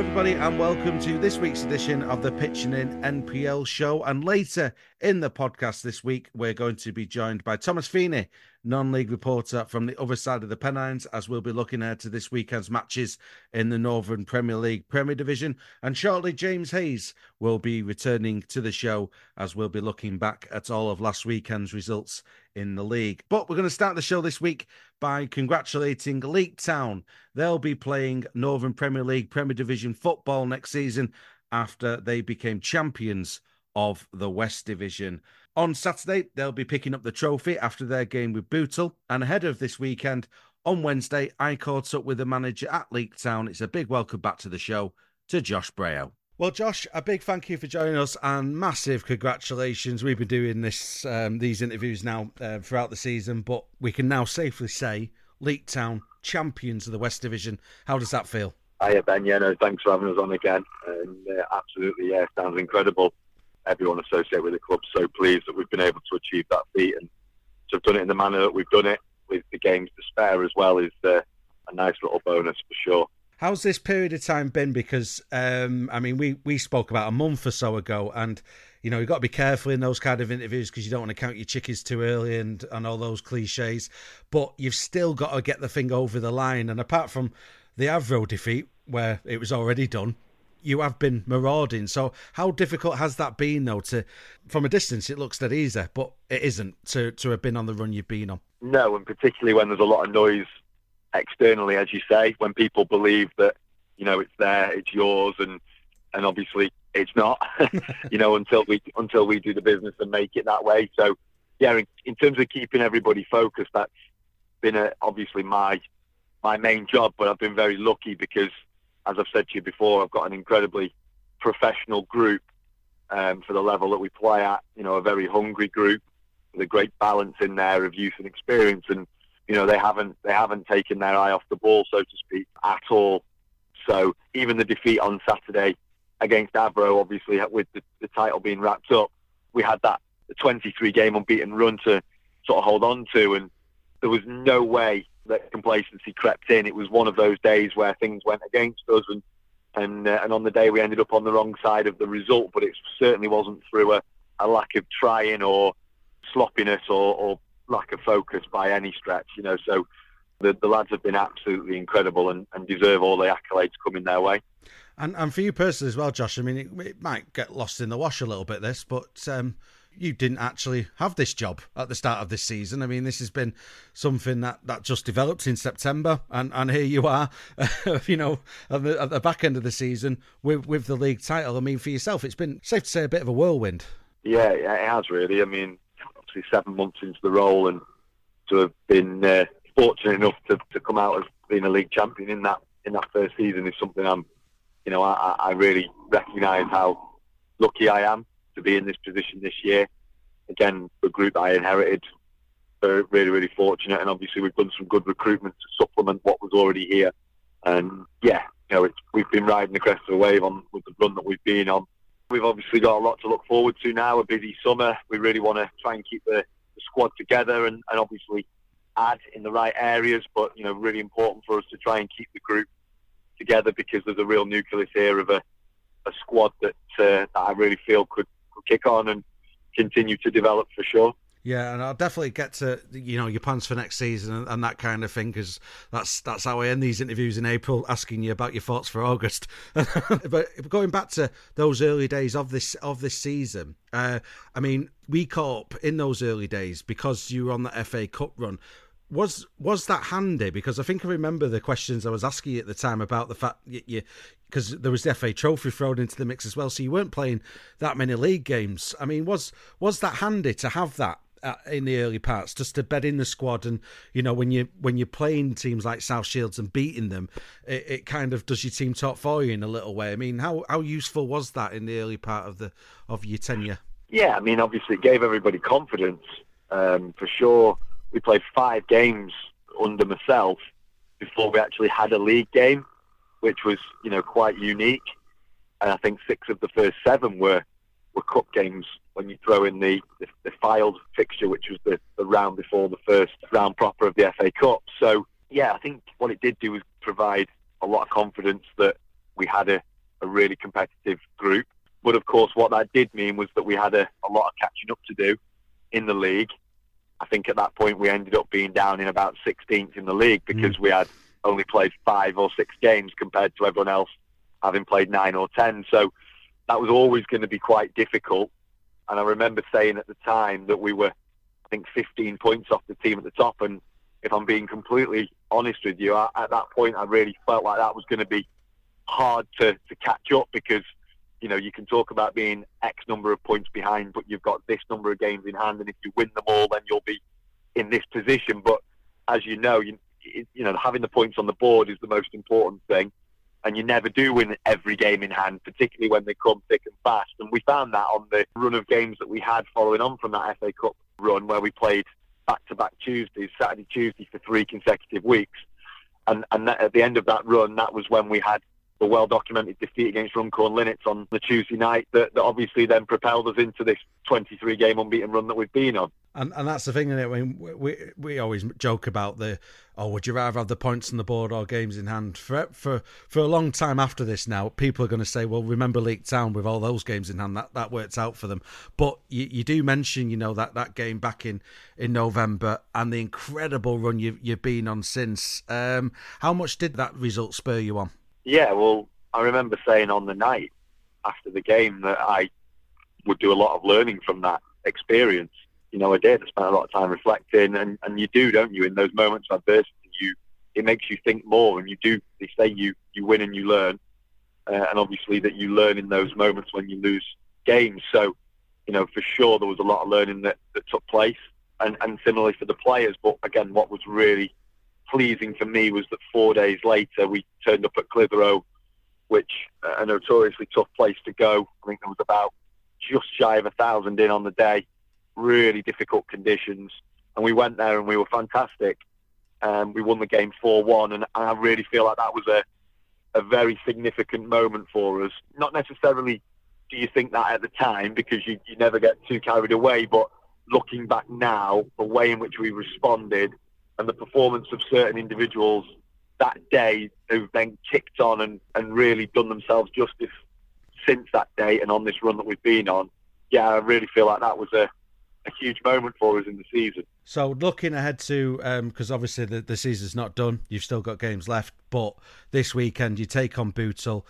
everybody, and welcome to this week's edition of the Pitching In NPL show. And later in the podcast this week, we're going to be joined by Thomas Feeney, non-league reporter from the other side of the Pennines, as we'll be looking ahead to this weekend's matches in the Northern Premier League Premier Division. And shortly, James Hayes will be returning to the show as we'll be looking back at all of last weekend's results in the league. But we're going to start the show this week by congratulating Leek Town. They'll be playing Northern Premier League Premier Division football next season after they became champions of the West Division. On Saturday, they'll be picking up the trophy after their game with Bootle. And ahead of this weekend, on Wednesday, I caught up with the manager at Leek Town. It's a big welcome back to the show to Josh Brayo. Well, Josh, a big thank you for joining us and massive congratulations. We've been doing this these interviews now throughout the season, but we can now safely say Leek Town, champions of the West Division. How does that feel? Hiya, Ben. Yeah, no, thanks for having us on again. And absolutely, yeah, sounds incredible. Everyone associated with the club so pleased that we've been able to achieve that feat, and to have done it in the manner that we've done it with the games to spare as well is a nice little bonus for sure. How's this period of time been? Because, we spoke about a month or so ago, and, you know, you've got to be careful in those kind of interviews because you don't want to count your chickens too early and all those cliches. But you've still got to get the thing over the line. And apart from the Avro defeat, where it was already done, you have been marauding. So how difficult has that been, though? From a distance, it looks that easy, but it isn't to have been on the run you've been on. No, and particularly when there's a lot of noise externally, as you say, when people believe that, you know, it's there, it's yours, and obviously it's not, you know, until we do the business and make it that way. So, yeah, in terms of keeping everybody focused, that's been obviously my main job, but I've been very lucky because, as I've said to you before, I've got an incredibly professional group for the level that we play at, you know, a very hungry group with a great balance in there of youth and experience, and you know, they haven't taken their eye off the ball, so to speak, at all. So even the defeat on Saturday against Avro, obviously with the title being wrapped up, we had that 23-game unbeaten run to sort of hold on to, and there was no way that complacency crept in. It was one of those days where things went against us, and on the day we ended up on the wrong side of the result, but it certainly wasn't through a lack of trying or sloppiness or lack of focus by any stretch, you know. So the lads have been absolutely incredible and deserve all the accolades coming their way. And for you personally as well, Josh, I mean, it might get lost in the wash a little bit, this, but you didn't actually have this job at the start of this season. I mean, this has been something that just developed in September, and here you are, you know, at the back end of the season with the league title. I mean, for yourself, it's been, safe to say, a bit of a whirlwind. Yeah, it has really. I mean, obviously 7 months into the role, and to have been fortunate enough to come out as being a league champion in that first season is something I really recognise how lucky I am to be in this position this year. Again, the group I inherited, really, really fortunate, and obviously we've done some good recruitment to supplement what was already here. And yeah, you know, we've been riding the crest of the wave with the run that we've been on. We've obviously got a lot to look forward to now, a busy summer. We really want to try and keep the squad together and obviously add in the right areas, but, you know, really important for us to try and keep the group together because there's a real nucleus here of a squad that I really feel could kick on and continue to develop for sure. Yeah, and I'll definitely get to, you know, your plans for next season and that kind of thing, because that's how I end these interviews in April, asking you about your thoughts for August. But going back to those early days of this season, I mean, we caught up in those early days because you were on the FA Cup run. Was that handy? Because I think I remember the questions I was asking you at the time about the fact you because there was the FA Trophy thrown into the mix as well, so you weren't playing that many league games. I mean, was that handy to have that in the early parts, just to bed in the squad? And, you know, when you're playing teams like South Shields and beating them, it kind of does your team talk for you in a little way. I mean, how useful was that in the early part of your tenure? Yeah, I mean, obviously it gave everybody confidence, for sure. We played 5 games under myself before we actually had a league game, which was, you know, quite unique. And I think 6 of the first 7 were cup games when you throw in the filed fixture, which was the round before the first round proper of the FA Cup. So, yeah, I think what it did do was provide a lot of confidence that we had a a really competitive group. But of course, what that did mean was that we had a lot of catching up to do in the league. I think at that point we ended up being down in about 16th in the league because we had only played 5 or 6 games compared to everyone else having played 9 or 10. So that was always going to be quite difficult. And I remember saying at the time that we were, I think, 15 points off the team at the top. And if I'm being completely honest with you, at that point I really felt like that was going to be hard to catch up because, you know, you can talk about being X number of points behind, but you've got this number of games in hand, and if you win them all, then you'll be in this position. But as you know, having the points on the board is the most important thing, and you never do win every game in hand, particularly when they come thick and fast. And we found that on the run of games that we had following on from that FA Cup run, where we played back-to-back Tuesdays, Saturday, Tuesday for 3 consecutive weeks. And at the end of that run, that was when we had the well-documented defeat against Runcorn Linnets on the Tuesday night that obviously then propelled us into this 23-game unbeaten run that we've been on. And that's the thing, isn't it? I mean, we always joke about would you rather have the points on the board or games in hand? For a long time after this now, people are going to say, well, remember Leek Town with all those games in hand, that worked out for them. But you do mention, that game back in November and the incredible run you've been on since. How much did that result spur you on? Yeah, well, I remember saying on the night after the game that I would do a lot of learning from that experience. I did. I spent a lot of time reflecting, and you do, don't you, in those moments of adversity, it makes you think more, and they say you win and you learn, and obviously that you learn in those moments when you lose games. So, for sure there was a lot of learning that took place, and similarly for the players. But again, what was really pleasing for me was that 4 days later we turned up at Clitheroe, which a notoriously tough place to go. I think there was about just shy of 1,000 in on the day. Really difficult conditions, and we went there and we were fantastic. We won the game 4-1, and I really feel like that was a very significant moment for us. Not necessarily do you think that at the time, because you never get too carried away, but looking back now, the way in which we responded and the performance of certain individuals that day who've then kicked on and really done themselves justice since that day and on this run that we've been on, yeah, I really feel like that was a huge moment for us in the season. So looking ahead to, because obviously the season's not done, you've still got games left, but this weekend you take on Bootle.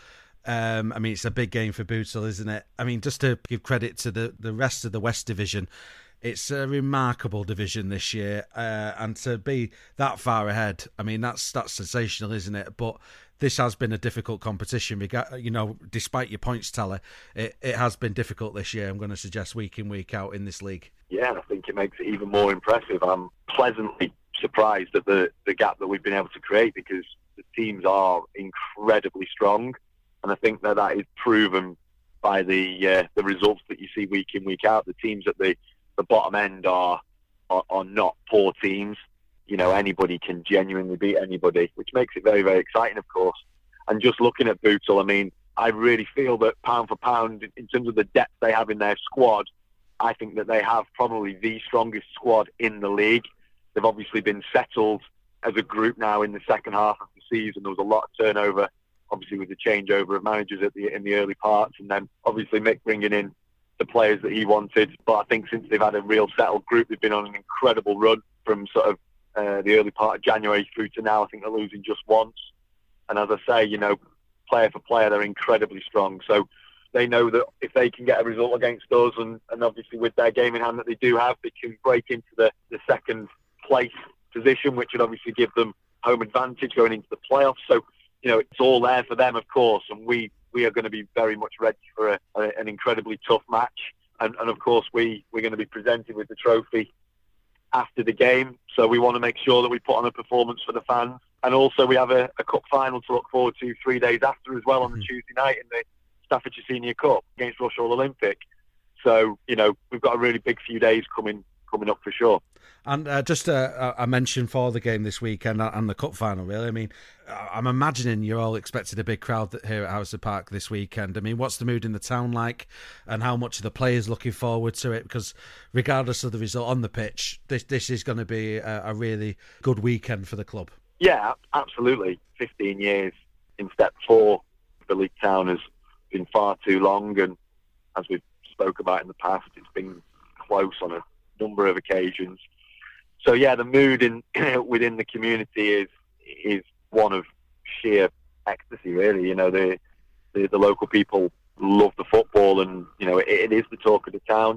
It's a big game for Bootle, isn't it? I mean, just to give credit to the rest of the West Division, it's a remarkable division this year, and to be that far ahead, I mean, that's sensational, isn't it? But this has been a difficult competition. Despite your points tally, it has been difficult this year. I'm going to suggest week in, week out in this league. Yeah, I think it makes it even more impressive. I'm pleasantly surprised at the gap that we've been able to create, because the teams are incredibly strong, and I think that is proven by the results that you see week in, week out. The teams at the bottom end are not poor teams. Anybody can genuinely beat anybody, which makes it very, very exciting, of course. And just looking at Bootle, I mean, I really feel that pound for pound, in terms of the depth they have in their squad, I think that they have probably the strongest squad in the league. They've obviously been settled as a group now in the second half of the season. There was a lot of turnover, obviously with the changeover of managers in the early parts, and then obviously Mick bringing in the players that he wanted. But I think since they've had a real settled group, they've been on an incredible run from sort of the early part of January through to now. I think they're losing just once. And as I say, player for player, they're incredibly strong. So they know that if they can get a result against us, and obviously with their game in hand that they do have, they can break into the second place position, which would obviously give them home advantage going into the playoffs. So, it's all there for them, of course, and we are going to be very much ready for an incredibly tough match. And of course, we're going to be presented with the trophy after the game. So we want to make sure that we put on a performance for the fans. And also we have a cup final to look forward to 3 days after as well, on the Tuesday night in the Staffordshire Senior Cup against Rushall Olympic. So, we've got a really big few days coming up for sure. And just a mention for the game this weekend and the cup final, really. I mean, I'm imagining you're all expecting a big crowd here at Howsett Park this weekend. I mean, what's the mood in the town like, and how much are the players looking forward to it? Because regardless of the result on the pitch, this is going to be a really good weekend for the club. Yeah, absolutely. 15 years in step 4 for Leek Town has been far too long, and as we've spoke about in the past, it's been close on a number of occasions. So yeah, the mood within the community is one of sheer ecstasy, really. You know, the local people love the football, and you know it is the talk of the town,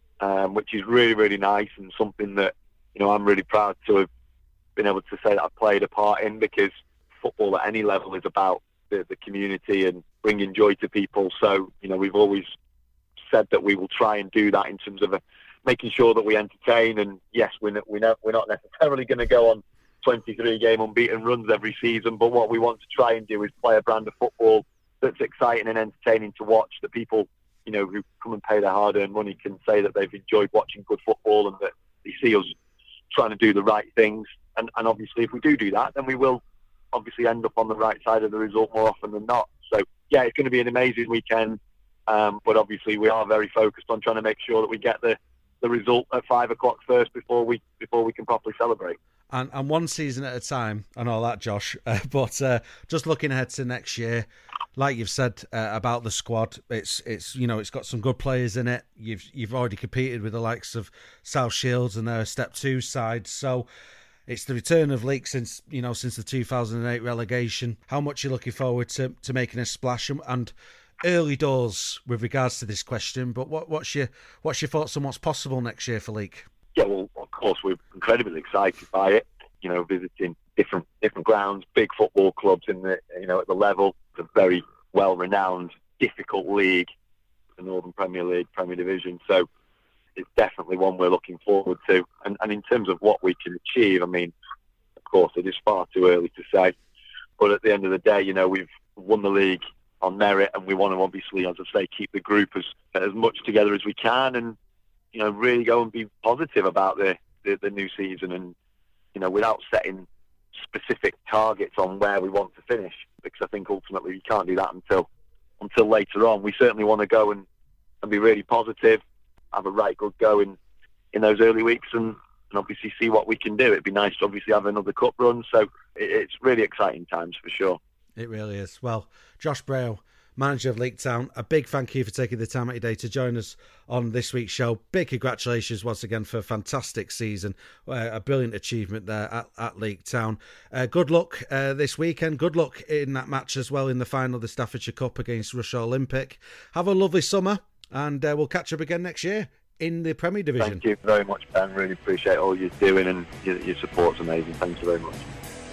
which is really, really nice, and something that, you know, I'm really proud to have been able to say that I've played a part in, because football at any level is about the community and bringing joy to people. So, you know, we've always said that we will try and do that in terms of making sure that we entertain. And yes, we're not necessarily going to go on 23 game unbeaten runs every season, but what we want to try and do is play a brand of football that's exciting and entertaining to watch, that people, you know, who come and pay their hard-earned money can say that they've enjoyed watching good football, and that they see us trying to do the right things. And obviously, if we do that, then we will obviously end up on the right side of the result more often than not. So yeah, it's going to be an amazing weekend. But obviously, we are very focused on trying to make sure that we get the result at 5 o'clock first before we can properly celebrate. And one season at a time and all that, Josh. But just looking ahead to next year, like you've said about the squad, it's you know, it's got some good players in it. You've already competed with the likes of South Shields and their Step 2 side, so it's the return of Leek since the 2008 relegation. How much are you looking forward to making a splash? And early doors with regards to this question, but what's your thoughts on what's possible next year for Leek? Yeah, well, of course, we're incredibly excited by it. You know, visiting different grounds, big football clubs in the, you know, at the level. It's a very well-renowned, difficult league, the Northern Premier League, Premier Division. So it's definitely one we're looking forward to. And in terms of what we can achieve, I mean, of course, it is far too early to say. But at the end of the day, you know, we've won the league on merit, and we want to obviously, as I say, keep the group as much together as we can, and, you know, really go and be positive about the new season, and, you know, without setting specific targets on where we want to finish, because I think ultimately we can't do that until later on. We certainly want to go and be really positive, have a right good go in those early weeks, and obviously see what we can do. It'd be nice to obviously have another cup run, so it's really exciting times for sure. It really is. Well, Josh Brayo, manager of Leek Town, a big thank you for taking the time out of your day to join us on this week's show. Big congratulations once again for a fantastic season, a brilliant achievement there at Leek Town. Good luck this weekend. Good luck in that match as well in the final of the Staffordshire Cup against Russia Olympic. Have a lovely summer, and we'll catch up again next year in the Premier Division. Thank you very much, Ben. Really appreciate all you're doing, and your support's amazing. Thank you very much.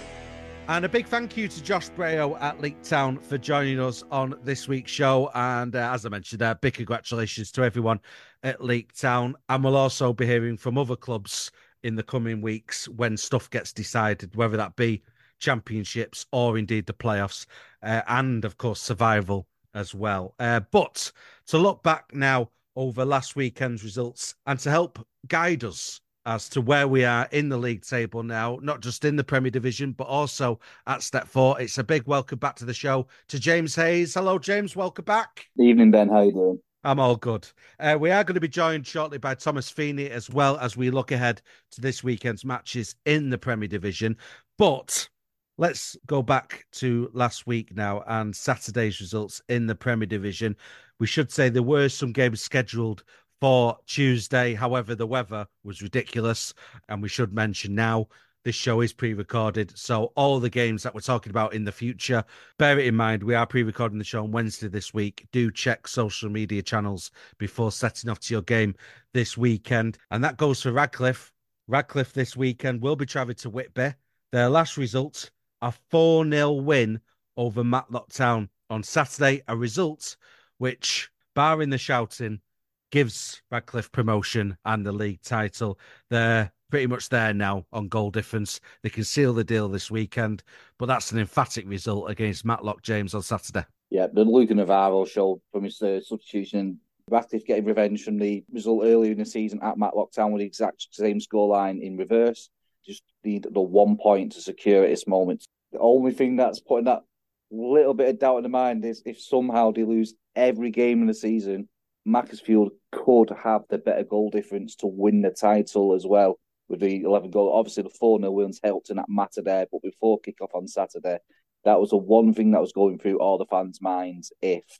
And a big thank you to Josh Brayo at Leek Town for joining us on this week's show. And as I mentioned there, big congratulations to everyone at Leek Town. And we'll also be hearing from other clubs in the coming weeks when stuff gets decided, whether that be championships or indeed the playoffs, and of course survival as well. But to look back now over last weekend's results and to help guide us as to where we are in the league table now, not just in the Premier Division, but also at Step 4. It's a big welcome back to the show to James Hayes. Hello, James. Welcome back. Evening, Ben. How you doing? I'm all good. We are going to be joined shortly by Thomas Feeney as well as we look ahead to this weekend's matches in the Premier Division. But let's go back to last week now and Saturday's results in the Premier Division. We should say there were some games scheduled for Tuesday. However, the weather was ridiculous. And we should mention now, this show is pre-recorded. So all the games that we're talking about in the future, bear it in mind, we are pre-recording the show on Wednesday this week. Do check social media channels before setting off to your game this weekend. And that goes for Radcliffe. Radcliffe this weekend will be travelling to Whitby. Their last result, a 4-0 win over Matlock Town on Saturday. A result which, barring the shouting, gives Radcliffe promotion and the league title. They're pretty much there now on goal difference. They can seal the deal this weekend, but that's an emphatic result against Matlock, James, on Saturday. Yeah, the Luca Navarro showed from his substitution. Radcliffe getting revenge from the result earlier in the season at Matlock Town with the exact same scoreline in reverse. Just need the 1 point to secure at this moment. The only thing that's putting that little bit of doubt in the mind is if somehow they lose every game in the season, Macclesfield could have the better goal difference to win the title as well with the 11 goal. Obviously, the 4-0 wins helped in that matter there, but before kick-off on Saturday, that was the one thing that was going through all the fans' minds if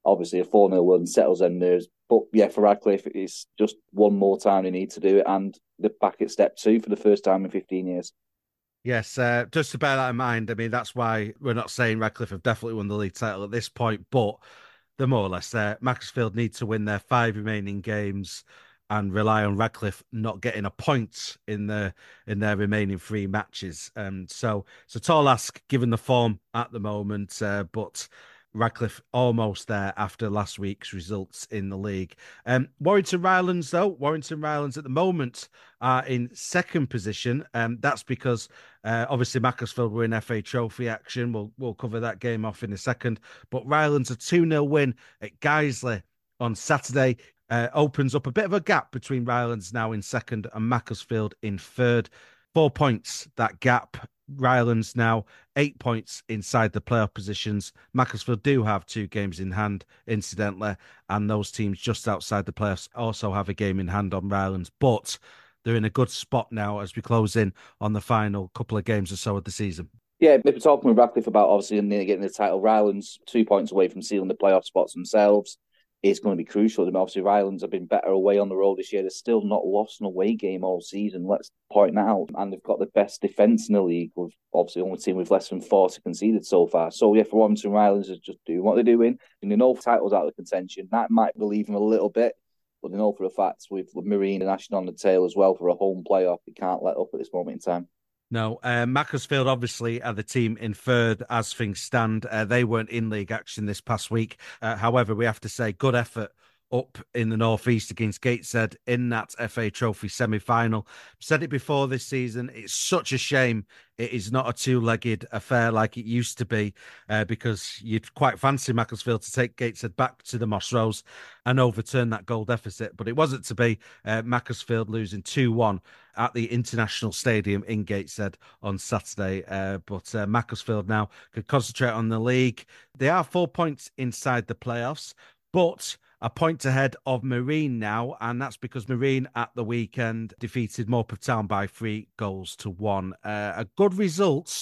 obviously a 4-0 win settles them nerves. But yeah, for Radcliffe, it's just one more time they need to do it, and they're back at step 2 for the first time in 15 years. Yes, just to bear that in mind, I mean, that's why we're not saying Radcliffe have definitely won the league title at this point, but they're more or less there. Macclesfield need to win their 5 remaining games and rely on Radcliffe not getting a point in their remaining 3 matches. So it's a tall ask given the form at the moment, but Radcliffe almost there after last week's results in the league. Warrington Rylands, though, Warrington Rylands at the moment are in second position. That's because obviously Macclesfield were in FA Trophy action. We'll cover that game off in a second. But Rylands a 2-0 win at Guiseley on Saturday opens up a bit of a gap between Rylands now in second and Macclesfield in third. 4 points, that gap. Rylands now 8 points inside the playoff positions. Macclesfield do have 2 games in hand, incidentally, and those teams just outside the playoffs also have a game in hand on Rylands, but they're in a good spot now as we close in on the final couple of games or so of the season. Yeah, if we're talking with Radcliffe about obviously nearly getting the title, Rylands 2 points away from sealing the playoff spots themselves is going to be crucial. Obviously, Rylands have been better away on the road this year. They're still not lost an away game all season. Let's point that out. And they've got the best defence in the league. With obviously only team with less than 40 conceded so far. So yeah, for Warrington Rylands is just doing what they're doing. And they know titles out of contention. That might relieve them a little bit. But they know for a fact with Marine and Ashton on the tail as well for a home playoff, they can't let up at this moment in time. No, Macclesfield obviously are the team in third as things stand. They weren't in league action this past week. However, we have to say good effort up in the northeast against Gateshead in that FA Trophy semi-final. Said it before this season. It's such a shame it is not a 2-legged affair like it used to be, because you'd quite fancy Macclesfield to take Gateshead back to the Moss Rose and overturn that goal deficit. But it wasn't to be. Macclesfield losing 2-1 at the International Stadium in Gateshead on Saturday. But Macclesfield now could concentrate on the league. They are 4 points inside the playoffs, but a point ahead of Marine now, and that's because Marine at the weekend defeated Morpeth Town by 3-1. A good result,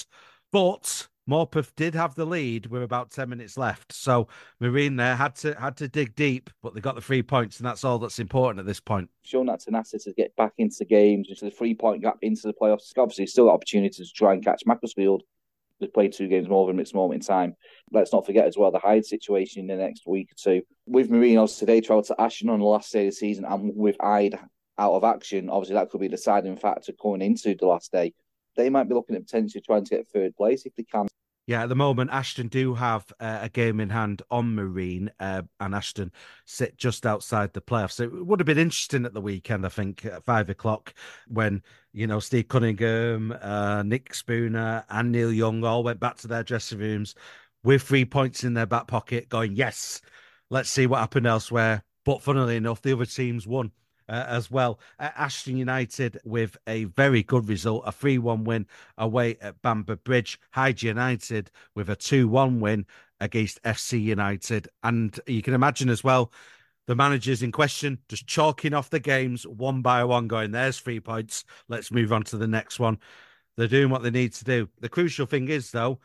but Morpeth did have the lead with about 10 minutes left. So Marine there had to dig deep, but they got the 3 points, and that's all that's important at this point. Shown that tenacity to get back into games, into the 3-point gap, into the playoffs. Obviously, still got opportunities to try and catch Macclesfield. They've played 2 games more than this moment in time. Let's not forget as well the Hyde situation in the next week or 2. With Marine, obviously, they travelled to Ashton on the last day of the season, and with Hyde out of action, obviously that could be the deciding factor going into the last day. They might be looking at potentially trying to get third place if they can. Yeah, at the moment, Ashton do have a game in hand on Marine, and Ashton sit just outside the playoffs. So it would have been interesting at the weekend, I think, at 5 o'clock when, Steve Cunningham, Nick Spooner and Neil Young all went back to their dressing rooms with 3 points in their back pocket going, yes, let's see what happened elsewhere. But funnily enough, the other teams won. As well. Ashton United with a very good result, a 3-1 win away at Bamber Bridge. Hyde United with a 2-1 win against FC United. And you can imagine as well, the managers in question just chalking off the games one by one, going, there's 3 points. Let's move on to the next one. They're doing what they need to do. The crucial thing is, though,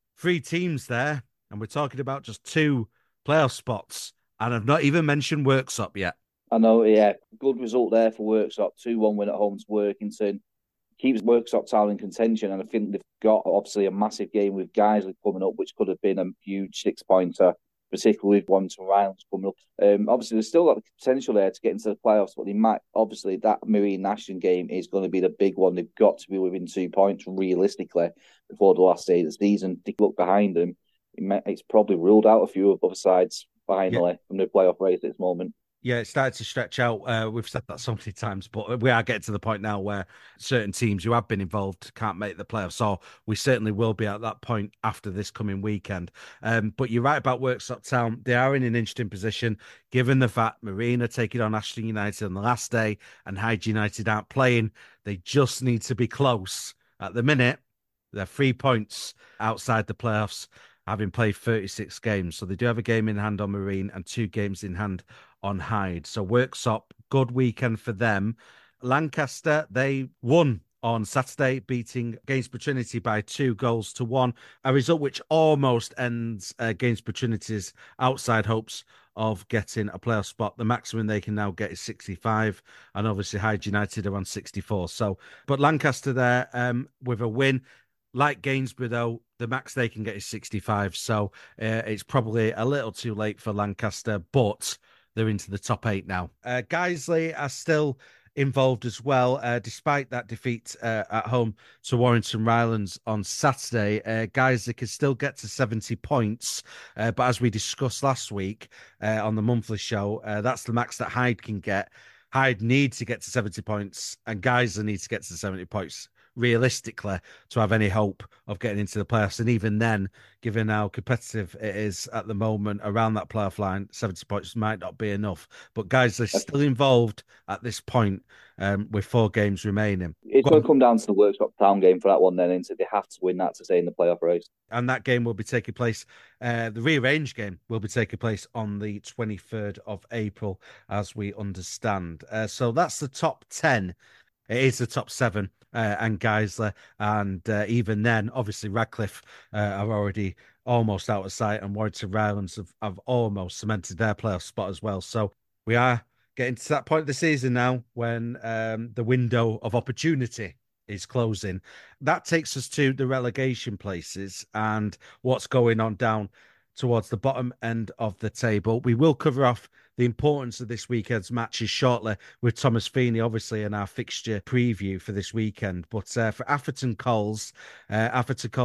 3 teams there, and we're talking about just 2 playoff spots. And I've not even mentioned Worksop yet. I know, yeah. Good result there for Worksop. 2-1 win at home to Workington. Keeps Worksop Town in contention, and I think they've got obviously a massive game with Guiseley coming up, which could have been a huge 6-pointer, particularly with Warrington Rylands coming up. Obviously, there's still got the potential there to get into the playoffs, but they might, obviously, that Marine Ashton game is going to be the big one. They've got to be within 2 points, realistically, before the last day of the season. They look behind them. It's probably ruled out a few of other sides, finally, from the playoff race at this moment. Yeah, it started to stretch out. We've said that so many times, but we are getting to the point now where certain teams who have been involved can't make the playoffs. So we certainly will be at that point after this coming weekend. But you're right about Worksop Town. They are in an interesting position, given the fact Marine are taking on Ashton United on the last day and Hyde United aren't playing. They just need to be close. At the minute, they're 3 points outside the playoffs, having played 36 games. So they do have a game in hand on Marine and 2 games in hand on Hyde. So Worksop, good weekend for them. Lancaster, they won on Saturday, beating Gainsborough Trinity by 2-1, a result which almost ends Gainsborough Trinity's outside hopes of getting a playoff spot. The maximum they can now get is 65, and obviously Hyde United are on 64. So, but Lancaster there with a win. Like Gainsborough, though, the max they can get is 65. So it's probably a little too late for Lancaster, but they're into the top 8 now. Guiseley are still involved as well, despite that defeat at home to Warrington Rylands on Saturday. Guiseley can still get to 70 points, but as we discussed last week on the monthly show, that's the max that Hyde can get. Hyde needs to get to 70 points, and Guiseley needs to get to 70 points realistically to have any hope of getting into the playoffs. And even then, given how competitive it is at the moment around that playoff line, 70 points might not be enough. But guys, they're still involved at this point with 4 games remaining. It's going to come down to the Worksop Town game for that one then, isn't it? They have to win that to stay in the playoff race. And that game will be taking place, the rearranged game will be taking place on the 23rd of April, as we understand. So that's the top 10. It is the top 7 and Guiseley. And even then, obviously, Radcliffe are already almost out of sight, and Warrington Rylands have almost cemented their playoff spot as well. So we are getting to that point of the season now when the window of opportunity is closing. That takes us to the relegation places and what's going on down towards the bottom end of the table. We will cover off the importance of this weekend's matches shortly with Thomas Feeney, obviously, in our fixture preview for this weekend. But for Atherton Coles with a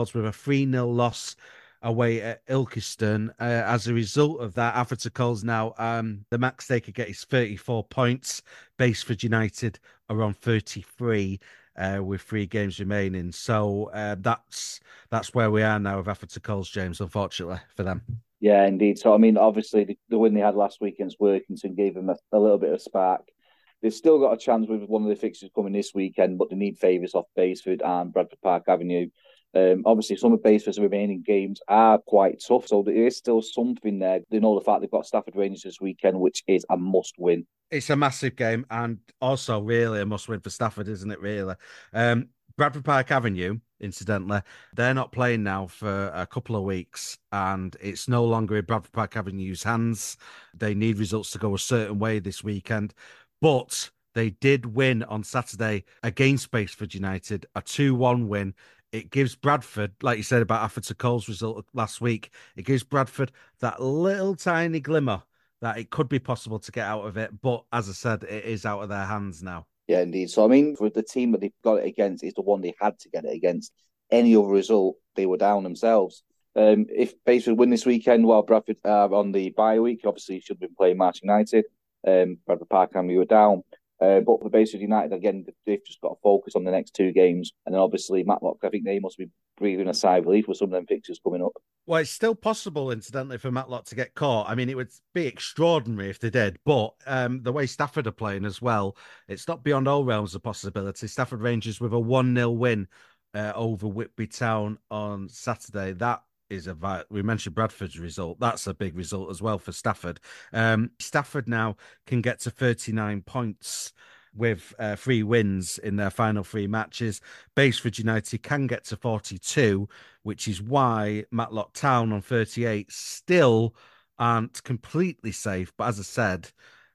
3-0 loss away at Ilkeston. As a result of that, Atherton Coles now, the max they could get is 34 points. Baseford United are on 33 with 3 games remaining. So that's where we are now with Atherton Coles, James, unfortunately, for them. Yeah, indeed. So, I mean, obviously, the win they had last week against Workington gave them a little bit of spark. They've still got a chance with one of the fixtures coming this weekend, but they need favours off Baseford and Bradford Park Avenue. Obviously, some of Baseford's remaining games are quite tough, so there is still something there. They know the fact they've got Stafford Rangers this weekend, which is a must-win. It's a massive game, and also really a must-win for Stafford, isn't it, really? Bradford Park Avenue, incidentally, they're not playing now for a couple of weeks, and it's no longer in Bradford Park Avenue's hands. They need results to go a certain way this weekend, but they did win on Saturday against Baseford United, a 2-1 win. It gives Bradford, like you said about Atherton Coles' result last week, it gives Bradford that little tiny glimmer that it could be possible to get out of it. But as I said, it is out of their hands now. Yeah, indeed. So, I mean, for the team that they've got it against, is the one they had to get it against. Any other result, they were down themselves. If Baseford win this weekend while Bradford are on the bye week, obviously should have been playing March United. Bradford Park Avenue were down. But for Baseford United, again, they've just got to focus on the next 2 games. And then obviously Matlock, I think they must be breathing a sigh of relief with some of them fixtures coming up. Well, it's still possible, incidentally, for Matlock to get caught. I mean, it would be extraordinary if they did. But the way Stafford are playing as well, it's not beyond all realms of possibility. Stafford Rangers with a 1-0 win over Whitby Town on Saturday. That is we mentioned Bradford's result. That's a big result as well for Stafford. Stafford now can get to 39 points with 3 wins in their final 3 matches. Baseford United can get to 42, which is why Matlock Town on 38 still aren't completely safe. But as I said,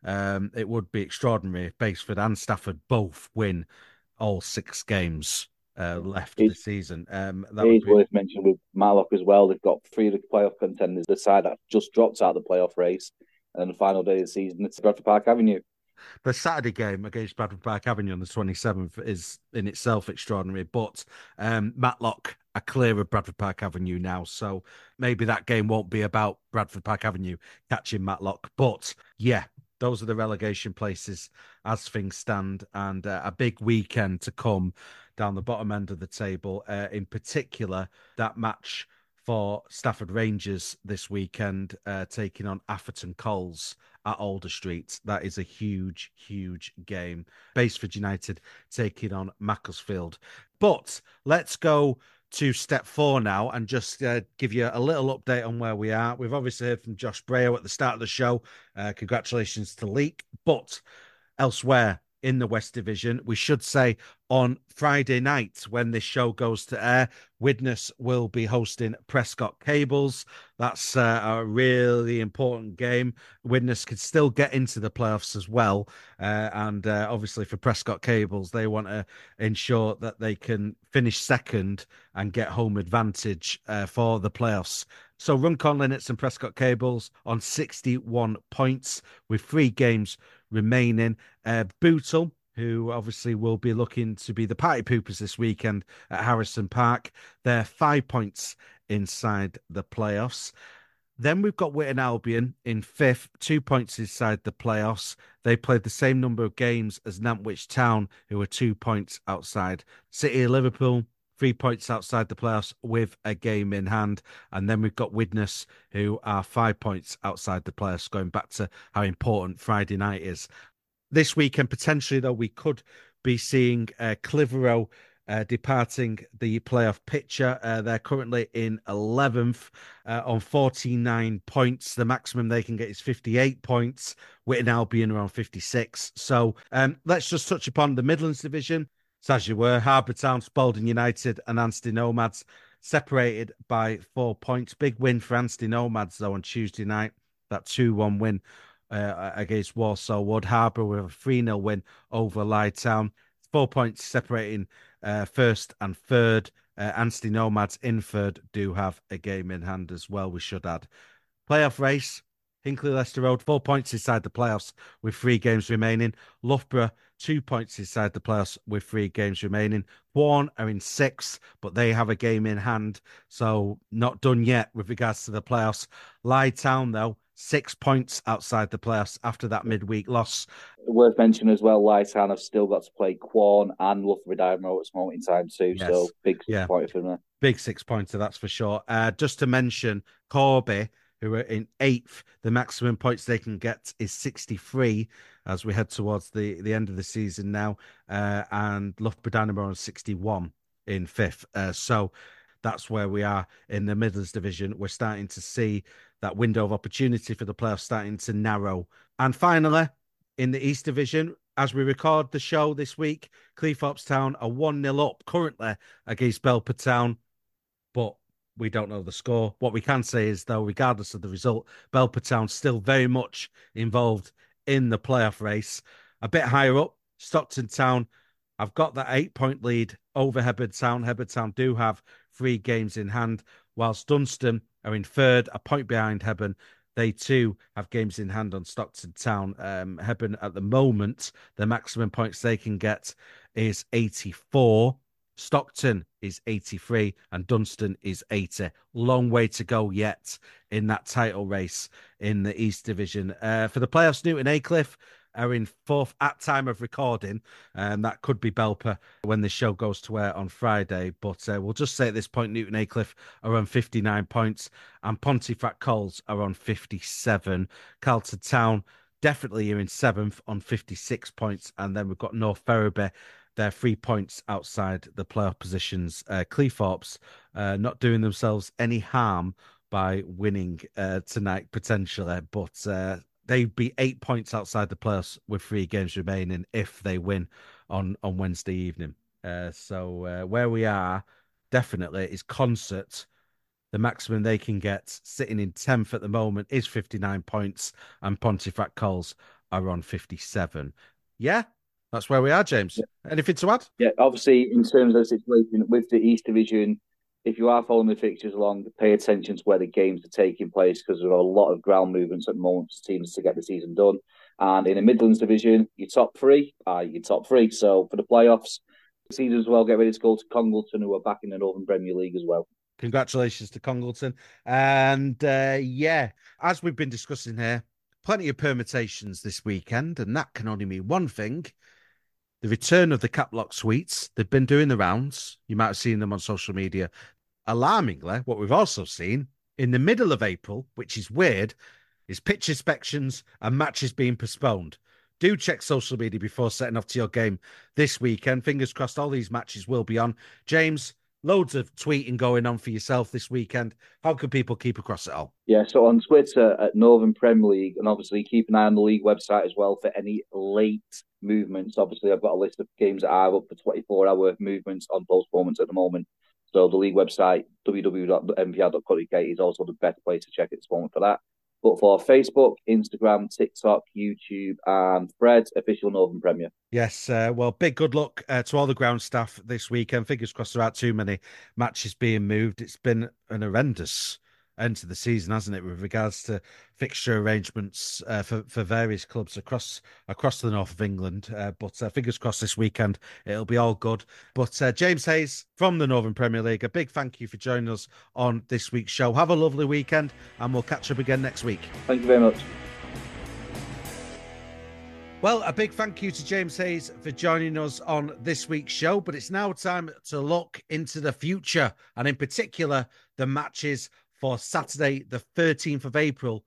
it would be extraordinary if Baseford and Stafford both win all 6 games left this season. It is worth mentioning with Matlock as well. They've got 3 of the playoff contenders. The side that just dropped out of the playoff race, and then the final day of the season, it's Bradford Park Avenue. The Saturday game against Bradford Park Avenue on the 27th is in itself extraordinary, but Matlock are clear of Bradford Park Avenue now, so maybe that game won't be about Bradford Park Avenue catching Matlock. But yeah, those are the relegation places as things stand, and a big weekend to come down the bottom end of the table. In particular, that match for Stafford Rangers this weekend, taking on Atherton Coles at Alder Street. That is a huge, huge game. Baseford United taking on Macclesfield. But let's go to step 4 now and just give you a little update on where we are. We've obviously heard from Josh Brayo at the start of the show. Congratulations to Leek. But elsewhere in the West Division. We should say on Friday night when this show goes to air, Widnes will be hosting Prescott Cables. That's a really important game. Widnes could still get into the playoffs as well. And obviously for Prescott Cables, they want to ensure that they can finish second and get home advantage for the playoffs. So Runcorn Linnets and Prescott Cables on 61 points with 3 games remaining. Bootle, who obviously will be looking to be the party poopers this weekend at Harrison Park, they're 5 points inside the playoffs. Then we've got Witton Albion in 5th, 2 points inside the playoffs. They played the same number of games as Nantwich Town, who are 2 points outside. City of Liverpool, 3 points outside the playoffs with a game in hand. And then we've got Widnes, who are 5 points outside the playoffs, going back to how important Friday night is. This weekend, potentially, though, we could be seeing Clitheroe departing the playoff picture. They're currently in 11th on 49 points. The maximum they can get is 58 points. Witton Albion are on 56. So let's just touch upon the Midlands division. So as you were, Harbour Town, Spalding United and Anstey Nomads separated by 4 points. Big win for Anstey Nomads, though, on Tuesday night. That 2-1 win against Walsall Wood. Harbour with a 3-0 win over Lyde Town. 4 points separating first and third. Anstey Nomads in third do have a game in hand as well, we should add. Playoff race, Hinckley Leicester Road, 4 points inside the playoffs with 3 games remaining. Loughborough, 2 points inside the playoffs with 3 games remaining. Quorn are in 6th, but they have a game in hand, so not done yet with regards to the playoffs. Lyde Town, though, 6 points outside the playoffs after that midweek loss. Worth mentioning as well, Lyde Town have still got to play Quorn and Loughborough Dynamo at this moment in time too. Yes. So big 6 pointer for them. Big 6 pointer, that's for sure. Just to mention, Corby, who are in 8th, the maximum points they can get is 63 as we head towards the end of the season now. And Loughborough Dynamo on 61 in 5th. So that's where we are in the Midlands division. We're starting to see that window of opportunity for the playoffs starting to narrow. And finally, in the East Division, as we record the show this week, Cleethorpes Town are 1-0 up currently against Belper Town, but we don't know the score. What we can say is, though, regardless of the result, Belper Town still very much involved in the playoff race. A bit higher up, Stockton Town have got that 8-point lead over Hebburn Town. Hebburn Town do have 3 games in hand, whilst Dunstan are in third, a point behind Hebburn. They too have games in hand on Stockton Town. Hebburn at the moment, the maximum points they can get is 84. Stockton is 83 and Dunstan is 80. Long way to go yet in that title race in the East Division. For the playoffs, Newton Aycliffe are in 4th at time of recording. That could be Belper when the show goes to air on Friday. But we'll just say at this point, Newton Aycliffe are on 59 points and Pontefract Coles are on 57. Carlton Town definitely are in 7th on 56 points. And then we've got North Ferriby. They're 3 points outside the playoff positions. Cleethorpes not doing themselves any harm by winning tonight, potentially. But they'd be 8 points outside the playoffs with 3 games remaining if they win on Wednesday evening. So where we are, definitely, is Concert. The maximum they can get, sitting in 10th at the moment, is 59 points, and Pontefract Coles are on 57. Yeah, that's where we are, James. Yeah. Anything to add? Yeah, obviously, in terms of the situation with the East Division, if you are following the fixtures along, pay attention to where the games are taking place because there are a lot of ground movements at the moment for teams to get the season done. And in the Midlands division, your top 3 are your top 3. So for the playoffs, the season as well, get ready to go to Congleton, who are back in the Northern Premier League as well. Congratulations to Congleton. And yeah, as we've been discussing here, plenty of permutations this weekend, and that can only mean one thing. The return of the Caplock Suites. They've been doing the rounds. You might have seen them on social media. Alarmingly, what we've also seen in the middle of April, which is weird, is pitch inspections and matches being postponed. Do check social media before setting off to your game this weekend. Fingers crossed all these matches will be on. James, loads of tweeting going on for yourself this weekend. How can people keep across it all? Yeah, so on Twitter at Northern Premier League, and obviously keep an eye on the league website as well for any late movements. Obviously, I've got a list of games that are up for 24-hour movements on postponements at the moment. So the league website, www.mpr.co.uk, is also the best place to check at this moment for that. But for Facebook, Instagram, TikTok, YouTube, and Threads, official Northern Premier. Yes, well, big good luck to all the ground staff this weekend. Fingers crossed there aren't too many matches being moved. It's been an horrendous end to the season, hasn't it, with regards to fixture arrangements for various clubs across the north of England. But fingers crossed this weekend it'll be all good. But James Hayes from the Northern Premier League, a big thank you for joining us on this week's show. Have a lovely weekend, and we'll catch up again next week. Thank you very much. Well, a big thank you to James Hayes for joining us on this week's show, but it's now time to look into the future, and in particular, the matches for Saturday, the 13th of April,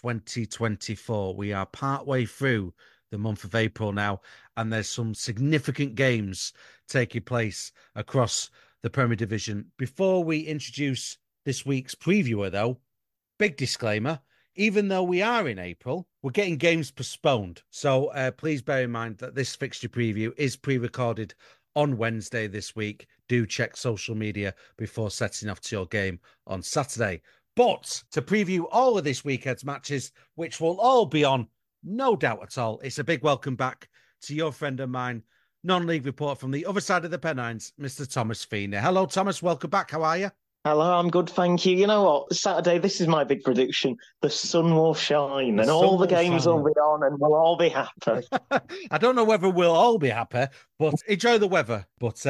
2024. We are partway through the month of April now, and there's some significant games taking place across the Premier Division. Before we introduce this week's previewer, though, big disclaimer. Even though we are in April, we're getting games postponed. So please bear in mind that this fixture preview is pre-recorded on Wednesday this week. Do check social media before setting off to your game on Saturday. But to preview all of this weekend's matches, which will all be on, no doubt at all, it's a big welcome back to your friend of mine, non-league reporter from the other side of the Pennines, Mr. Thomas Feeney. Hello, Thomas. Welcome back. How are you? Hello, I'm good, thank you. You know what? Saturday, this is my big prediction. The sun will shine and all the games will be on and we'll all be happy. I don't know whether we'll all be happy, but enjoy the weather. But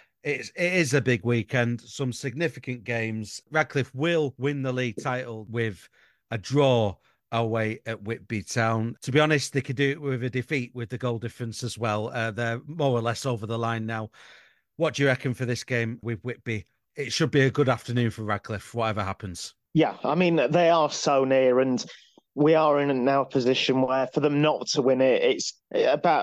it is a big weekend, some significant games. Radcliffe will win the league title with a draw away at Whitby Town. To be honest, they could do it with a defeat with the goal difference as well. They're more or less over the line now. What do you reckon for this game with Whitby? It should be a good afternoon for Radcliffe, whatever happens. Yeah, I mean, they are so near, and we are in now a position where for them not to win it, it's about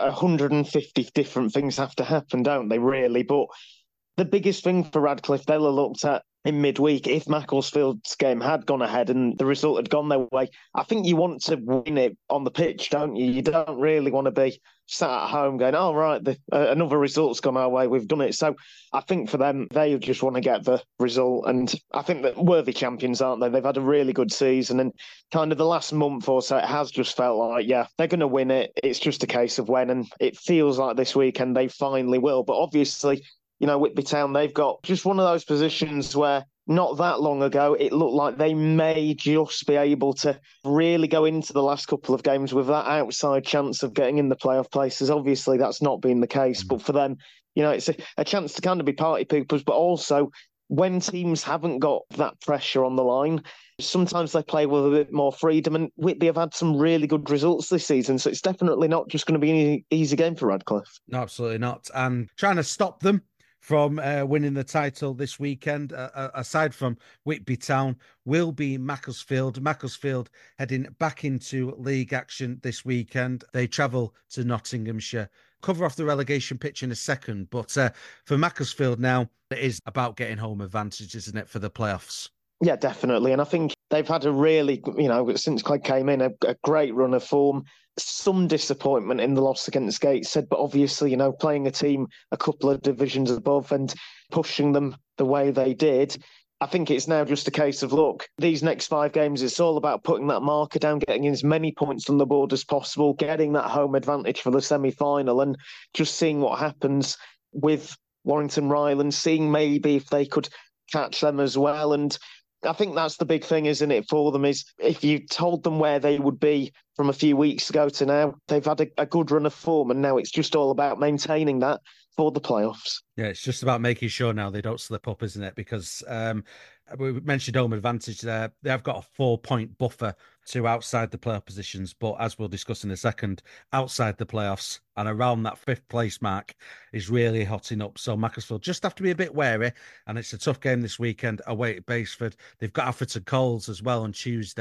150 different things have to happen, don't they, really? But the biggest thing for Radcliffe, they'll have looked at in midweek, if Macclesfield's game had gone ahead and the result had gone their way, I think you want to win it on the pitch, don't you? You don't really want to be sat at home going, oh, right, another result's gone our way, we've done it. So I think for them, they just want to get the result. And I think that worthy champions, aren't they? They've had a really good season. And kind of the last month or so, it has just felt like, yeah, they're going to win it. It's just a case of when. And it feels like this weekend they finally will. But obviously, you know, Whitby Town, they've got just one of those positions where not that long ago, it looked like they may just be able to really go into the last couple of games with that outside chance of getting in the playoff places. Obviously, that's not been the case. But for them, you know, it's a chance to kind of be party poopers, but also when teams haven't got that pressure on the line, sometimes they play with a bit more freedom. And Whitby have had some really good results this season. So it's definitely not just going to be an easy game for Radcliffe. No, absolutely not. And trying to stop them from winning the title this weekend, aside from Whitby Town, will be Macclesfield. Macclesfield heading back into league action this weekend. They travel to Nottinghamshire. Cover off the relegation pitch in a second, but for Macclesfield now, it is about getting home advantage, isn't it, for the playoffs? Yeah, definitely. And I think they've had a really, you know, since Clegg came in, a great run of form. Some disappointment in the loss against Gateshead, but obviously, you know, playing a team a couple of divisions above and pushing them the way they did, I think it's now just a case of, look, these next 5 games, it's all about putting that marker down, getting as many points on the board as possible, getting that home advantage for the semi-final and just seeing what happens with Warrington Ryland, seeing maybe if they could catch them as well. And I think that's the big thing, isn't it, for them, is if you told them where they would be from a few weeks ago to now, they've had a good run of form, and now it's just all about maintaining that for the playoffs. Yeah, it's just about making sure now they don't slip up, isn't it? Because we mentioned home advantage there. They have got a 4-point buffer to outside the playoff positions, but as we'll discuss in a second, outside the playoffs and around that 5th place mark is really hotting up. So Macclesfield just have to be a bit wary, and it's a tough game this weekend away at Baseford. They've got Atherton Coles as well on Tuesday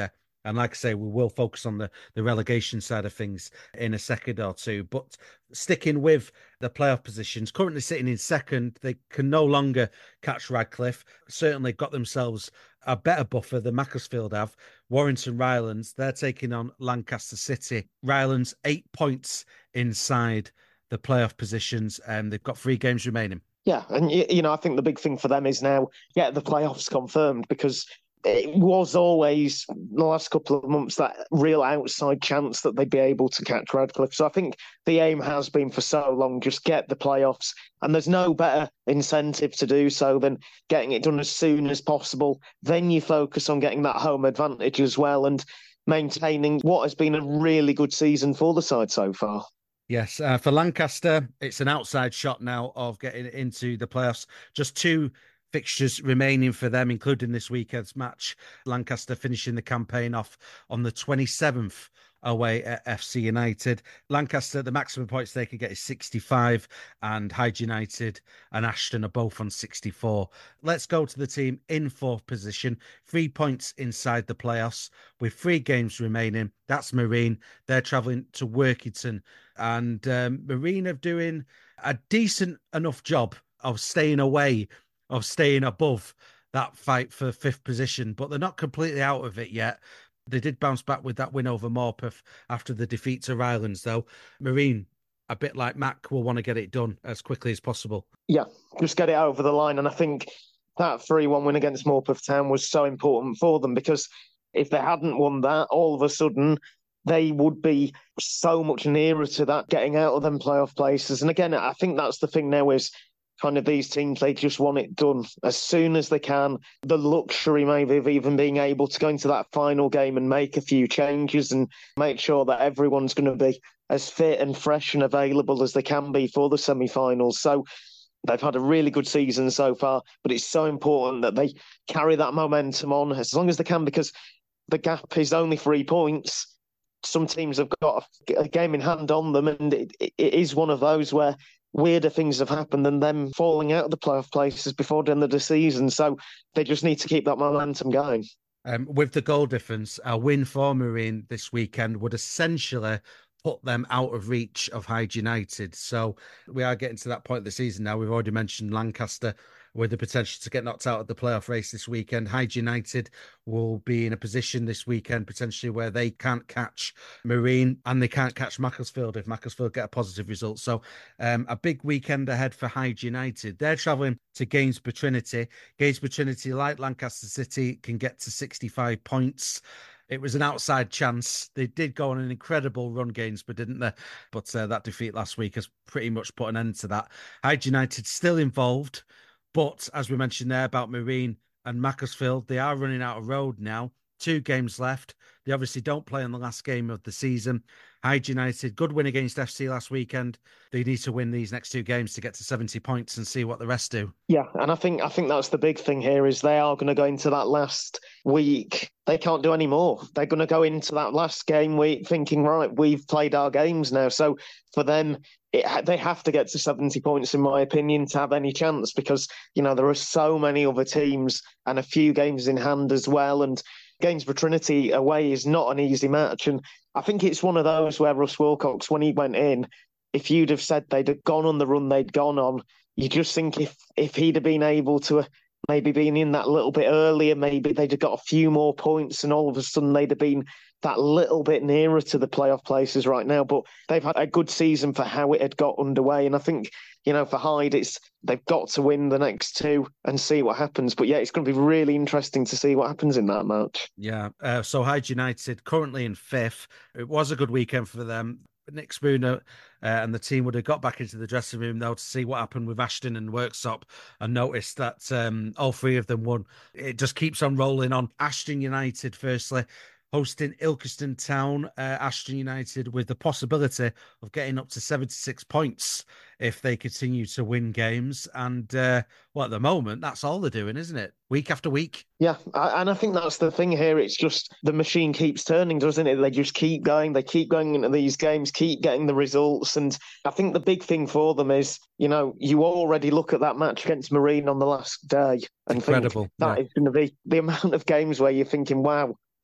And like I say, we will focus on the relegation side of things in a second or two. But sticking with the playoff positions, currently sitting in second, they can no longer catch Radcliffe. Certainly got themselves a better buffer than Macclesfield have. Warrington Rylands, they're taking on Lancaster City. Rylands 8 points inside the playoff positions, and they've got 3 games remaining. Yeah, and I think the big thing for them is now get the playoffs confirmed, because it was always the last couple of months that real outside chance that they'd be able to catch Radcliffe. So I think the aim has been for so long, just get the playoffs. And there's no better incentive to do so than getting it done as soon as possible. Then you focus on getting that home advantage as well and maintaining what has been a really good season for the side so far. Yes, for Lancaster, it's an outside shot now of getting into the playoffs. Just 2 fixtures remaining for them, including this weekend's match. Lancaster finishing the campaign off on the 27th away at FC United. Lancaster, the maximum points they can get is 65, and Hyde United and Ashton are both on 64. Let's go to the team in 4th position, 3 points inside the playoffs with 3 games remaining. That's Marine. They're travelling to Workington, and Marine are doing a decent enough job of staying away, of staying above that fight for 5th position, but they're not completely out of it yet. They did bounce back with that win over Morpeth after the defeat to Rylands, though. Marine, a bit like Mac, will want to get it done as quickly as possible. Yeah, just get it over the line. And I think that 3-1 win against Morpeth Town was so important for them, because if they hadn't won that, all of a sudden they would be so much nearer to that getting out of them playoff places. And again, I think that's the thing now is kind of these teams, they just want it done as soon as they can. The luxury maybe of even being able to go into that final game and make a few changes and make sure that everyone's going to be as fit and fresh and available as they can be for the semi-finals. So they've had a really good season so far, but it's so important that they carry that momentum on as long as they can, because the gap is only 3 points. Some teams have got a game in hand on them, and it is one of those where weirder things have happened than them falling out of the playoff places before the end of the season. So they just need to keep that momentum going. With the goal difference, a win for Marine this weekend would essentially put them out of reach of Hyde United. So we are getting to that point of the season now. We've already mentioned Lancaster with the potential to get knocked out of the playoff race this weekend. Hyde United will be in a position this weekend potentially where they can't catch Marine and they can't catch Macclesfield if Macclesfield get a positive result. So a big weekend ahead for Hyde United. They're travelling to Gainsborough Trinity. Gainsborough Trinity, like Lancaster City, can get to 65 points. It was an outside chance. They did go on an incredible run, Gainsborough, didn't they? But that defeat last week has pretty much put an end to that. Hyde United still involved, but as we mentioned there about Marine and Macclesfield, they are running out of road now. 2 games left. They obviously don't play on the last game of the season. Hyde United, good win against FC last weekend. They need to win these next 2 games to get to 70 points and see what the rest do. Yeah, and I think that's the big thing here is they are going to go into that last week. They can't do any more. They're going to go into that last game week thinking, right, we've played our games now. So for them, they have to get to 70 points, in my opinion, to have any chance, because, there are so many other teams and a few games in hand as well. And Gainsborough Trinity away is not an easy match. And I think it's one of those where Russ Wilcox, when he went in, if you'd have said they'd have gone on the run they'd gone on, you just think if he'd have been able to maybe been in that little bit earlier, maybe they'd have got a few more points and all of a sudden they'd have been that little bit nearer to the playoff places right now. But they've had a good season for how it had got underway. And I think, for Hyde, they've got to win the next 2 and see what happens. But yeah, it's going to be really interesting to see what happens in that match. Yeah. So Hyde United currently in 5th. It was a good weekend for them. Nick Spooner and the team would have got back into the dressing room, though, to see what happened with Ashton and Worksop and noticed that all 3 of them won. It just keeps on rolling on. Ashton United, firstly, hosting Ilkeston Town. Ashton United with the possibility of getting up to 76 points if they continue to win games. And, at the moment, that's all they're doing, isn't it? Week after week. Yeah, and I think that's the thing here. It's just the machine keeps turning, doesn't it? They just keep going. They keep going into these games, keep getting the results. And I think the big thing for them is, you already look at that match against Marine on the last day and incredible. Think that is going to be the amount of games where you're thinking, wow,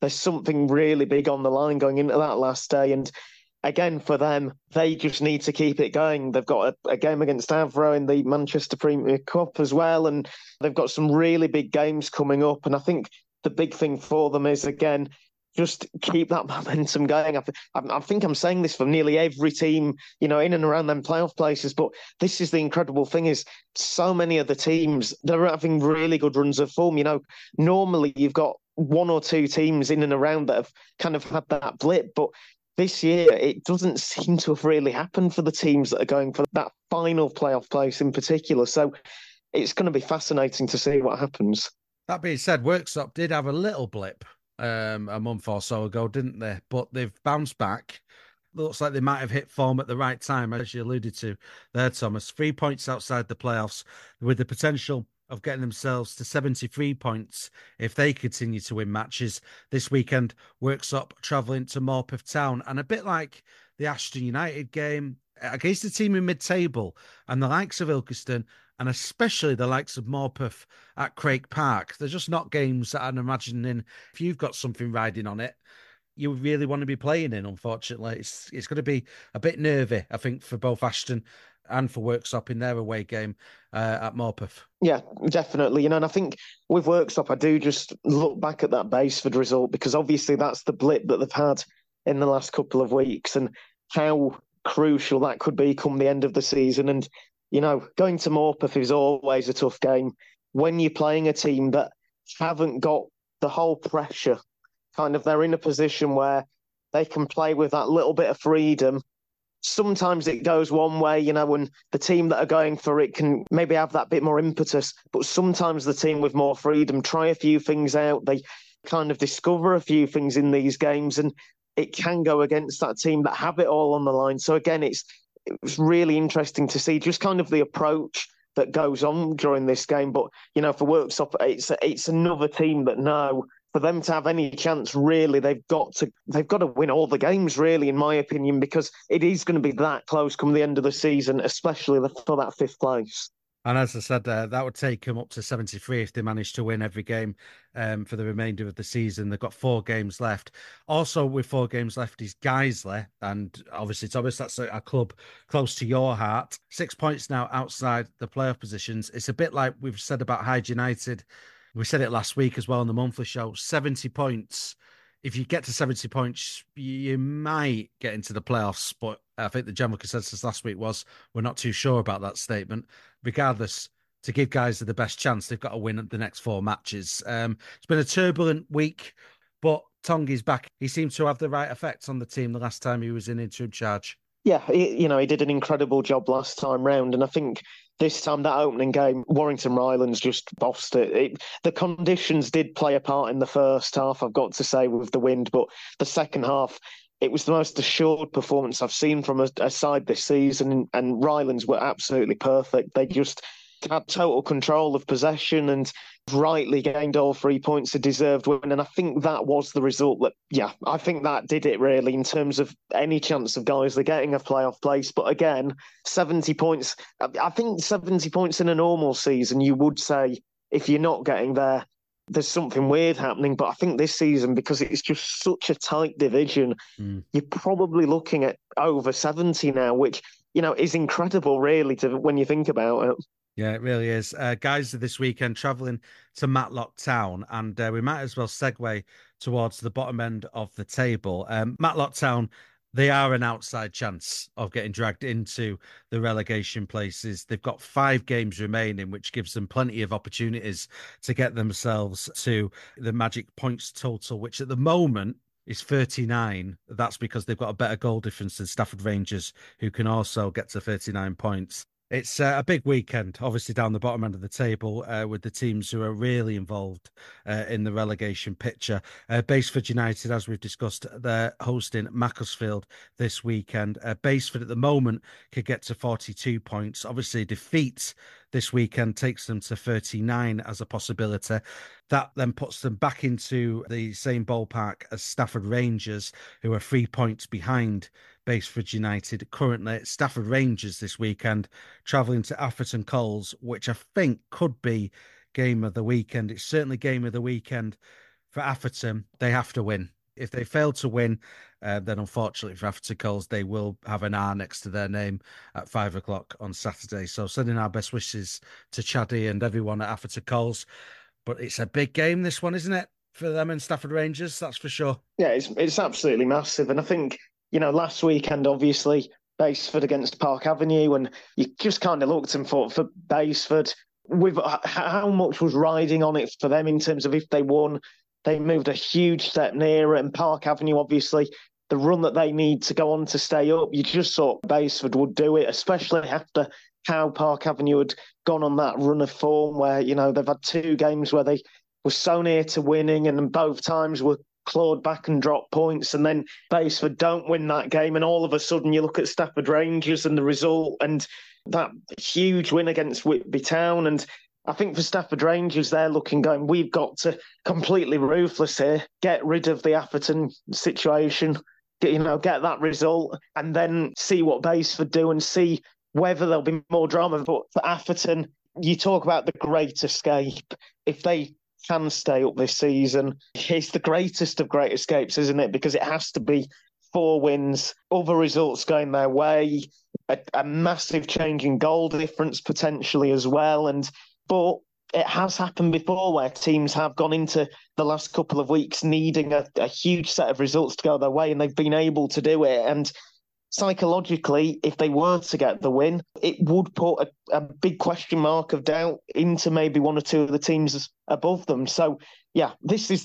There's something really big on the line going into that last day. And again, for them, they just need to keep it going. They've got a game against Avro in the Manchester Premier Cup as well. And they've got some really big games coming up. And I think the big thing for them is, again, just keep that momentum going. I think I'm saying this for nearly every team, in and around them playoff places. But this is the incredible thing is so many of the teams, they're having really good runs of form. Normally you've got one or two teams in and around that have kind of had that blip. But this year, it doesn't seem to have really happened for the teams that are going for that final playoff place in particular. So it's going to be fascinating to see what happens. That being said, Worksop did have a little blip a month or so ago, didn't they? But they've bounced back. Looks like they might have hit form at the right time, as you alluded to there, Thomas. 3 points outside the playoffs with the potential of getting themselves to 73 points if they continue to win matches this weekend. Worksop travelling to Morpeth Town, and a bit like the Ashton United game against a team in mid-table and the likes of Ilkeston, and especially the likes of Morpeth at Craig Park. They're just not games that I'm imagining if you've got something riding on it, you really want to be playing in, unfortunately. It's going to be a bit nervy, I think, for both Ashton and for Worksop in their away game at Morpeth. Yeah, definitely. And I think with Worksop, I do just look back at that Basford result, because obviously that's the blip that they've had in the last couple of weeks, and how crucial that could be come the end of the season. And going to Morpeth is always a tough game when you're playing a team that haven't got the whole pressure. Kind of, they're in a position where they can play with that little bit of freedom. Sometimes it goes one way, when the team that are going for it can maybe have that bit more impetus, but sometimes the team with more freedom try a few things out. They kind of discover a few things in these games, and it can go against that team that have it all on the line. So again, it's really interesting to see just kind of the approach that goes on during this game. But, for Worksop, it's another team that know for them to have any chance, really, they've got to win all the games, really, in my opinion, because it is going to be that close come the end of the season, especially for that fifth place. And as I said, that would take them up to 73 if they manage to win every game for the remainder of the season. They've got 4 games left. Also, with 4 games left is Guiseley. And obviously, Thomas, that's a club close to your heart. 6 points now outside the playoff positions. It's a bit like we've said about Hyde United. We said it last week as well on the monthly show. 70 points. If you get to 70 points, you might get into the playoffs. But I think the general consensus last week was we're not too sure about that statement. Regardless, to give guys the best chance, they've got to win the next 4 matches. It's been a turbulent week, but Tongi's back. He seemed to have the right effect on the team the last time he was in interim charge. Yeah, he did an incredible job last time round, and I think this time that opening game, Warrington Rylands just bossed it. The conditions did play a part in the first half, I've got to say, with the wind, but the second half, it was the most assured performance I've seen from a side this season, and Rylands were absolutely perfect. They just had total control of possession and rightly gained all 3 points, a deserved win. And I think that was the result I think that did it really in terms of any chance of Guiseley getting a playoff place. But again, 70 points, I think 70 points in a normal season, you would say if you're not getting there, there's something weird happening. But I think this season, because it's just such a tight division, you're probably looking at over 70 now, which, is incredible really when you think about it. Yeah, it really is. Guys, this weekend travelling to Matlock Town, and we might as well segue towards the bottom end of the table. Matlock Town, they are an outside chance of getting dragged into the relegation places. They've got 5 games remaining, which gives them plenty of opportunities to get themselves to the magic points total, which at the moment is 39. That's because they've got a better goal difference than Stafford Rangers, who can also get to 39 points. It's a big weekend, obviously, down the bottom end of the table with the teams who are really involved in the relegation picture. Basford United, as we've discussed, they're hosting Macclesfield this weekend. Basford at the moment could get to 42 points. Obviously, defeat this weekend takes them to 39 as a possibility. That then puts them back into the same ballpark as Stafford Rangers, who are 3 points behind Basford United. Currently, Stafford Rangers this weekend travelling to Atherton Coles, which I think could be game of the weekend. It's certainly game of the weekend for Atherton, they have to win. If they fail to win, then unfortunately for Atherton Coles, they will have an R next to their name at 5 o'clock on Saturday. So sending our best wishes to Chaddy and everyone at Atherton Coles. But it's a big game, this one, isn't it? For them and Stafford Rangers, that's for sure. Yeah, it's absolutely massive. And I think, last weekend, obviously, Baseford against Park Avenue, and you just kind of looked and thought for Baseford, with how much was riding on it for them in terms of if they won, they moved a huge step nearer. And Park Avenue, obviously, the run that they need to go on to stay up, you just thought Baseford would do it, especially after how Park Avenue had gone on that run of form where, they've had 2 games where they were so near to winning and both times were clawed back and dropped points. And then Baseford don't win that game. And all of a sudden you look at Stafford Rangers and the result and that huge win against Whitby Town. And I think for Stafford Rangers, they're looking going, we've got to completely ruthless here, get rid of the Atherton situation, get that result and then see what Baseford do and see whether there'll be more drama. But for Atherton, you talk about the great escape. If they can stay up this season, it's the greatest of great escapes, isn't it? Because it has to be 4 wins, other results going their way, a massive change in goal difference potentially as well. But it has happened before where teams have gone into the last couple of weeks needing a huge set of results to go their way, and they've been able to do it. And psychologically, if they were to get the win, it would put a big question mark of doubt into maybe 1 or 2 of the teams above them. So, yeah, this is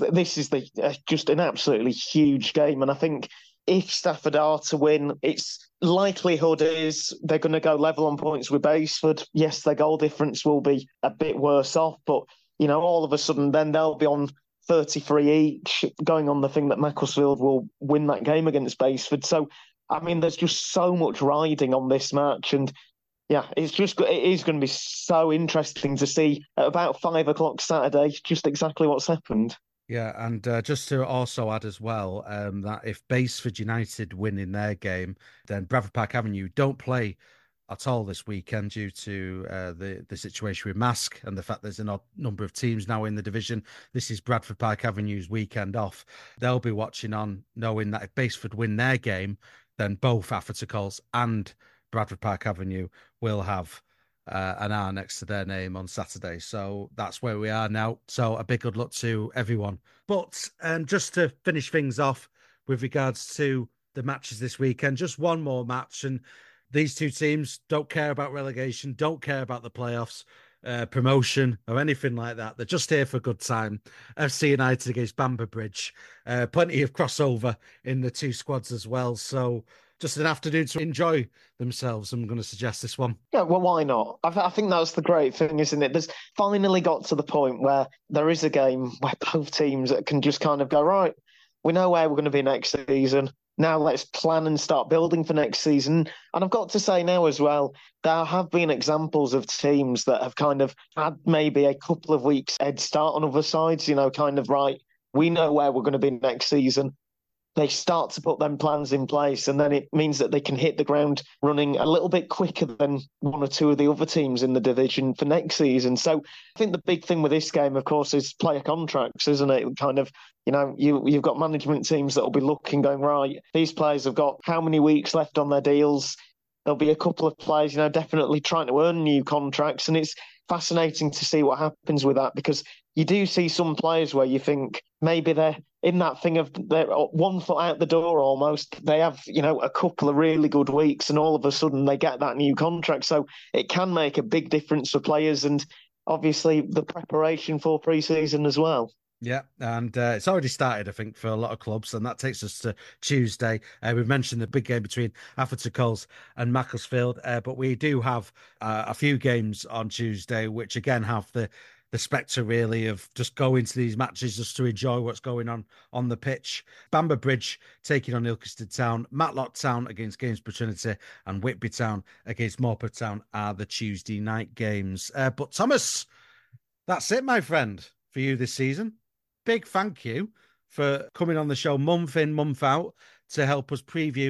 just an absolutely huge game. And I think if Stafford are to win, its likelihood is they're going to go level on points with Baseford. Yes, their goal difference will be a bit worse off, but, all of a sudden then they'll be on 33 each, going on the thing that Macclesfield will win that game against Baseford. So, I mean, there's just so much riding on this match. And yeah, it is going to be so interesting to see at about 5 o'clock Saturday just exactly what's happened. Yeah, and just to also add as well that if Baseford United win in their game, then Bradford Park Avenue don't play at all this weekend due to the situation with Mask and the fact there's an odd number of teams now in the division. This is Bradford Park Avenue's weekend off. They'll be watching on knowing that if Baseford win their game, then both Atherton Coles and Bradford Park Avenue will have an R next to their name on Saturday. So that's where we are now. So a big good luck to everyone. But just to finish things off with regards to the matches this weekend, just one more match. And these 2 teams don't care about relegation, don't care about the playoffs, promotion or anything like that. They're just here for a good time. FC United against Bamber Bridge. Plenty of crossover in the 2 squads as well. So just an afternoon to enjoy themselves. I'm going to suggest this one. Yeah, well, why not? I think that's the great thing, isn't it? There's finally got to the point where there is a game where both teams can just kind of go, right, we know where we're going to be next season. Now let's plan and start building for next season. And I've got to say now as well, there have been examples of teams that have kind of had maybe a couple of weeks head start on other sides, kind of, right, we know where we're going to be next season. They start to put them plans in place, and then it means that they can hit the ground running a little bit quicker than 1 or 2 of the other teams in the division for next season. So I think the big thing with this game, of course, is player contracts, isn't it? Kind of, you've got management teams that will be looking, going, right, these players have got how many weeks left on their deals? There'll be a couple of players, definitely trying to earn new contracts, and it's fascinating to see what happens with that, because you do see some players where you think maybe they're in that thing of they're 1 foot out the door almost. They have, a couple of really good weeks and all of a sudden they get that new contract. So it can make a big difference for players and obviously the preparation for pre-season as well. Yeah, and it's already started, I think, for a lot of clubs, and that takes us to Tuesday. We've mentioned the big game between Atherton Coles and Macclesfield, but we do have a few games on Tuesday, which again have the spectre really of just going to these matches just to enjoy what's going on the pitch. Bamber Bridge taking on Ilkeston Town, Matlock Town against Gainsborough Trinity, and Whitby Town against Morpeth Town are the Tuesday night games. But Thomas, that's it, my friend, for you this season. Big thank you for coming on the show month in, month out to help us preview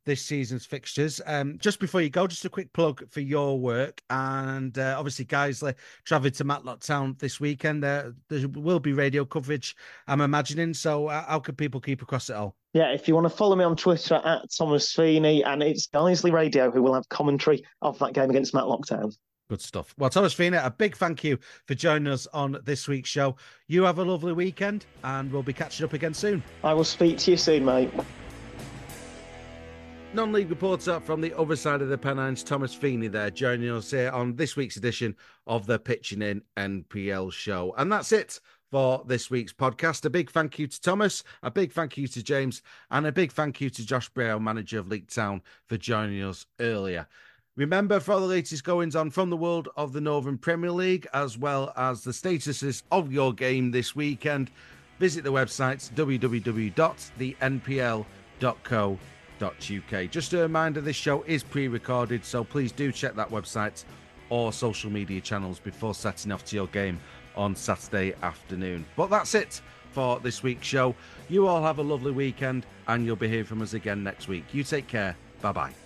this season's fixtures. Just before you go, just a quick plug for your work. And obviously, Guiseley travelling to Matlock Town this weekend. There will be radio coverage, I'm imagining. So how can people keep across it all? Yeah, if you want to follow me on Twitter at Thomas Feeney, and it's Guiseley Radio who will have commentary of that game against Matlock Town. Good stuff. Well, Thomas Feeney, a big thank you for joining us on this week's show. You have a lovely weekend, and we'll be catching up again soon. I will speak to you soon, mate. Non-league reporter from the other side of the Pennines, Thomas Feeney there, joining us here on this week's edition of the Pitching In NPL show. And that's it for this week's podcast. A big thank you to Thomas, a big thank you to James, and a big thank you to Josh Breo, manager of Leek Town, for joining us earlier. Remember, for all the latest goings on from the world of the Northern Premier League, as well as the statuses of your game this weekend, visit the website www.thenpl.co.uk. Just a reminder, this show is pre-recorded, so please do check that website or social media channels before setting off to your game on Saturday afternoon. But that's it for this week's show. You all have a lovely weekend, and you'll be hearing from us again next week. You take care. Bye-bye.